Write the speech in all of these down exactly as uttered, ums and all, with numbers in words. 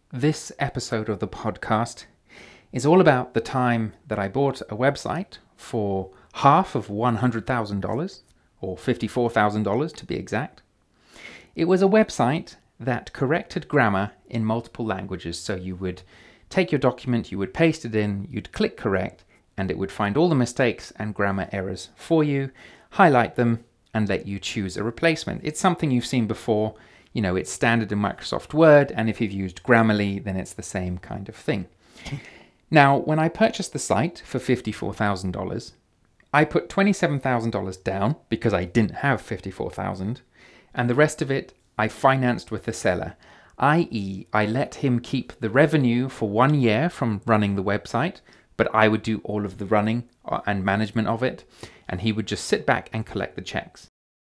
This episode of the podcast is all about the time that I bought a website for half of one hundred thousand dollars, or fifty-four thousand dollars to be exact. It was a website that corrected grammar in multiple languages. So you would take your document, you would paste it in, you'd click correct, and it would find all the mistakes and grammar errors for you, highlight them, and let you choose a replacement. It's something you've seen before. You know, it's standard in Microsoft Word, and if you've used Grammarly, then it's the same kind of thing. Now, when I purchased the site for fifty-four thousand dollars, I put twenty-seven thousand dollars down because I didn't have fifty-four thousand dollars, and the rest of it I financed with the seller, that is I let him keep the revenue for one year from running the website, but I would do all of the running and management of it, and he would just sit back and collect the checks.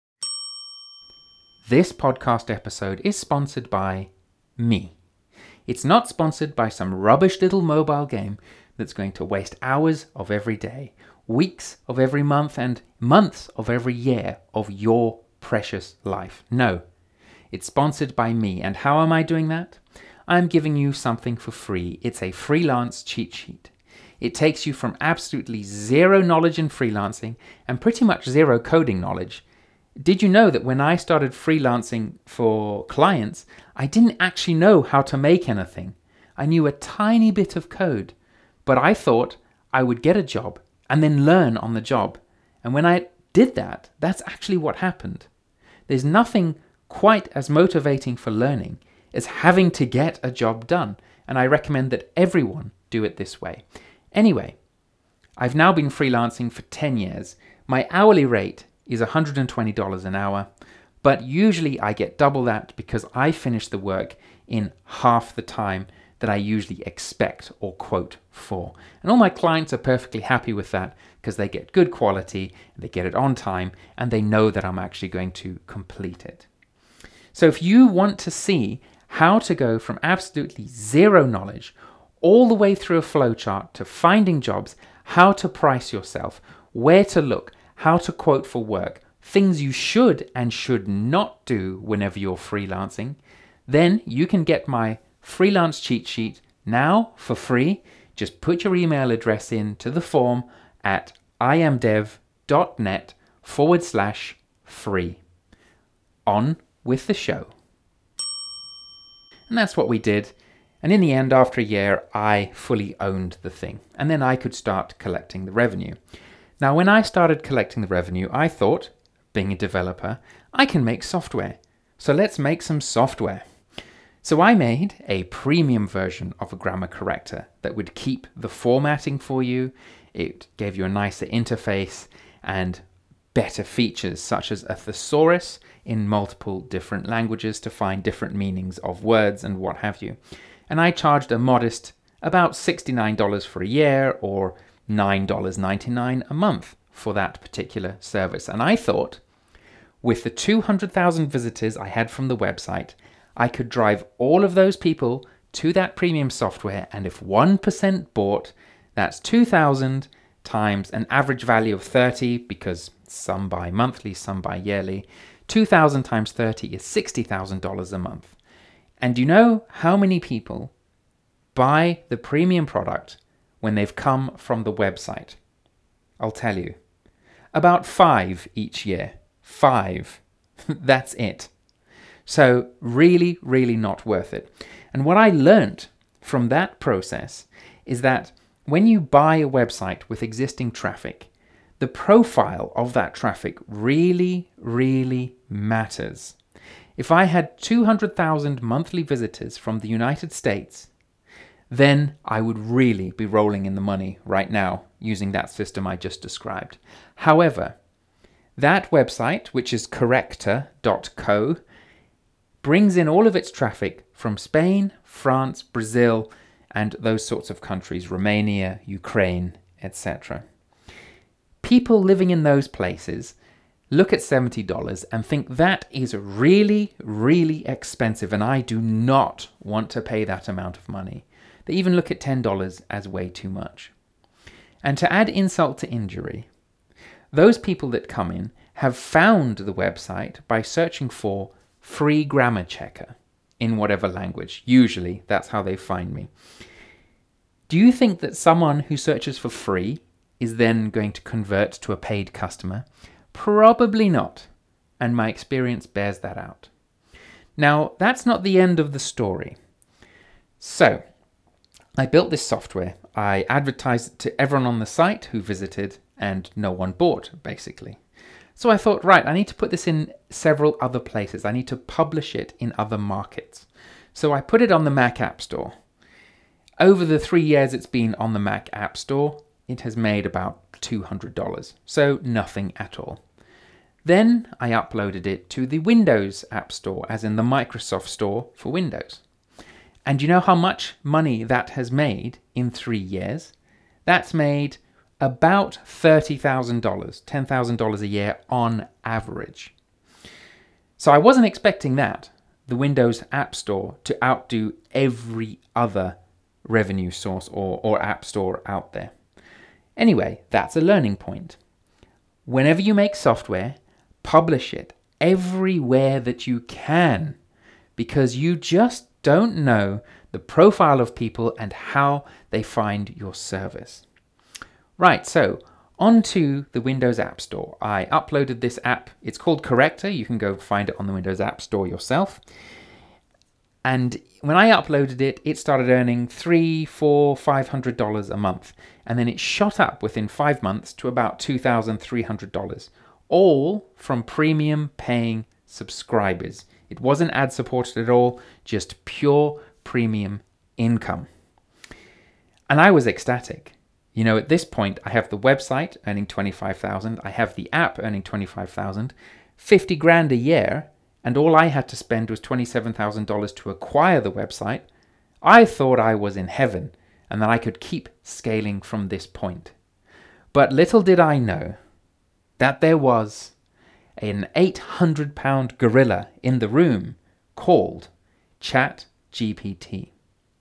This podcast episode is sponsored by me. It's not sponsored by some rubbish little mobile game that's going to waste hours of every day, weeks of every month, and months of every year of your precious life. No, it's sponsored by me. And how am I doing that? I'm giving you something for free. It's a freelance cheat sheet. It takes you from absolutely zero knowledge in freelancing and pretty much zero coding knowledge. Did you know that when I started freelancing for clients, I didn't actually know how to make anything? I knew a tiny bit of code, but I thought I would get a job and then learn on the job. And when I did that, that's actually what happened. There's nothing quite as motivating for learning as having to get a job done. And I recommend that everyone do it this way. Anyway, I've now been freelancing for ten years. My hourly rate is one hundred twenty dollars an hour, but usually I get double that because I finish the work in half the time that I usually expect or quote for. And all my clients are perfectly happy with that because they get good quality, they get it on time, and they know that I'm actually going to complete it. So if you want to see how to go from absolutely zero knowledge all the way through a flowchart to finding jobs, how to price yourself, where to look, how to quote for work, things you should and should not do whenever you're freelancing, then you can get my freelance cheat sheet now for free. Just put your email address in to the form at iamdev.net forward slash free. On with the show. And that's what we did. And in the end, after a year, I fully owned the thing. And then I could start collecting the revenue. Now, when I started collecting the revenue, I thought, being a developer, I can make software. So let's make some software. So I made a premium version of a grammar corrector that would keep the formatting for you. It gave you a nicer interface and better features such as a thesaurus in multiple different languages to find different meanings of words and what have you. And I charged a modest about sixty-nine dollars for a year, or nine dollars and ninety-nine cents a month for that particular service. And I thought, with the two hundred thousand visitors I had from the website, I could drive all of those people to that premium software, and if one percent bought, that's two thousand times an average value of thirty, because some buy monthly, some buy yearly. two thousand times thirty is sixty thousand dollars a month. And do you know how many people buy the premium product when they've come from the website? I'll tell you. About five each year. Five. That's it. So really, really not worth it. And what I learned from that process is that when you buy a website with existing traffic, the profile of that traffic really, really matters. If I had two hundred thousand monthly visitors from the United States, then I would really be rolling in the money right now using that system I just described. However, that website, which is corrector dot co, brings in all of its traffic from Spain, France, Brazil, and those sorts of countries, Romania, Ukraine, et cetera. People living in those places look at seventy dollars and think that is really, really expensive, and I do not want to pay that amount of money. They even look at ten dollars as way too much. And to add insult to injury, those people that come in have found the website by searching for free grammar checker. in whatever language. Usually, that's how they find me. Do you think that someone who searches for free is then going to convert to a paid customer? Probably not, and my experience bears that out. Now, that's not the end of the story. So, I built this software. I advertised it to everyone on the site who visited, and no one bought, basically. So I thought, right, I need to put this in several other places. I need to publish it in other markets. So I put it on the Mac App Store. Over the three years it's been on the Mac App Store, it has made about two hundred dollars. So nothing at all. Then I uploaded it to the Windows App Store, as in the Microsoft Store for Windows. And you know how much money that has made in three years? That's made about thirty thousand dollars, ten thousand dollars a year on average. So I wasn't expecting that, the Windows App Store, to outdo every other revenue source or, or app store out there. Anyway, that's a learning point. Whenever you make software, publish it everywhere that you can, because you just don't know the profile of people and how they find your service. Right, so onto the Windows App Store. I uploaded this app. It's called Corrector. You can go find it on the Windows App Store yourself. And when I uploaded it, it started earning three, four, five hundred dollars a month, and then it shot up within five months to about two thousand three hundred dollars, all from premium paying subscribers. It wasn't ad supported at all, just pure premium income. And I was ecstatic. You know, at this point, I have the website earning twenty-five thousand dollars, I have the app earning twenty-five thousand dollars, fifty grand a year, and all I had to spend was twenty-seven thousand dollars to acquire the website. I thought I was in heaven and that I could keep scaling from this point. But little did I know that there was an eight hundred pound gorilla in the room called ChatGPT.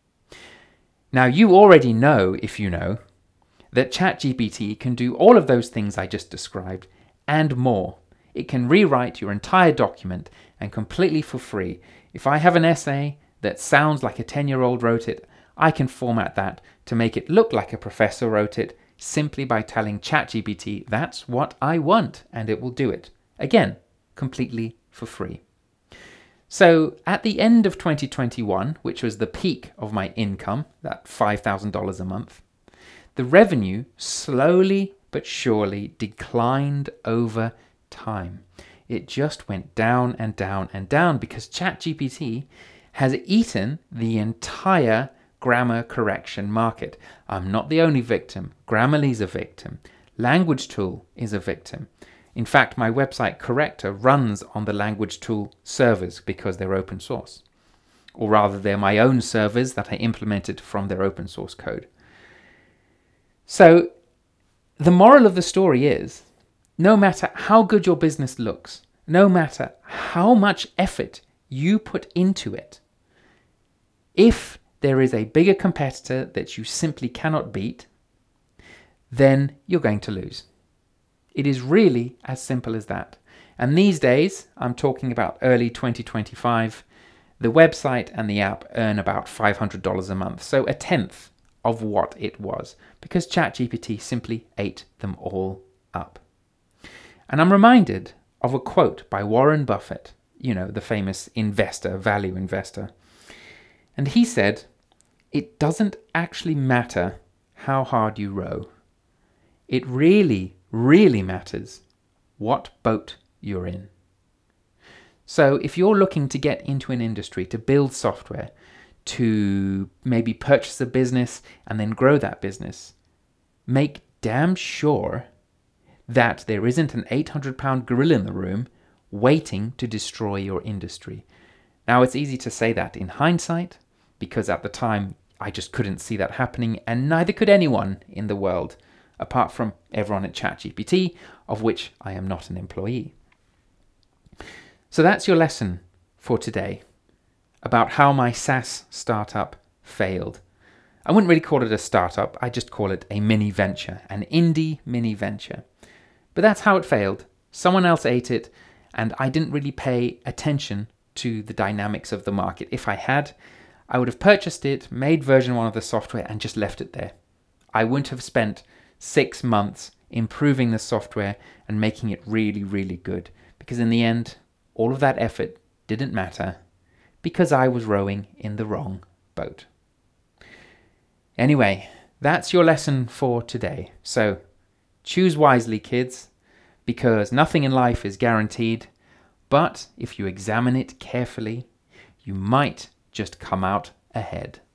Now, you already know, if you know, that ChatGPT can do all of those things I just described and more. It can rewrite your entire document, and completely for free. If I have an essay that sounds like a ten-year-old wrote it, I can format that to make it look like a professor wrote it simply by telling ChatGPT that's what I want, and it will do it. Again, completely for free. So at the end of twenty twenty-one, which was the peak of my income, that five thousand dollars a month, the revenue slowly but surely declined over time. It just went down and down and down because ChatGPT has eaten the entire grammar correction market. I'm not the only victim. Grammarly's a victim. Language Tool is a victim. In fact, my website Corrector runs on the Language Tool servers because they're open source. Or rather, they're my own servers that I implemented from their open source code. So the moral of the story is, no matter how good your business looks, no matter how much effort you put into it, if there is a bigger competitor that you simply cannot beat, then you're going to lose. It is really as simple as that. And these days, I'm talking about early twenty twenty-five, the website and the app earn about five hundred dollars a month, so a tenth of what it was, because ChatGPT simply ate them all up. And I'm reminded of a quote by Warren Buffett, you know, the famous investor, value investor. And he said, "It doesn't actually matter how hard you row. It really, really matters what boat you're in." So if you're looking to get into an industry, to build software, to maybe purchase a business and then grow that business, make damn sure that there isn't an eight hundred pound gorilla in the room waiting to destroy your industry. Now, it's easy to say that in hindsight, because at the time I just couldn't see that happening, and neither could anyone in the world, apart from everyone at ChatGPT, of which I am not an employee. So that's your lesson for today about how my SaaS startup failed. I wouldn't really call it a startup, I just call it a mini venture, an indie mini venture. But that's how it failed. Someone else ate it, and I didn't really pay attention to the dynamics of the market. If I had, I would have purchased it, made version one of the software, and just left it there. I wouldn't have spent six months improving the software and making it really, really good. Because in the end, all of that effort didn't matter because I was rowing in the wrong boat. Anyway, that's your lesson for today. So choose wisely, kids, because nothing in life is guaranteed. But if you examine it carefully, you might just come out ahead.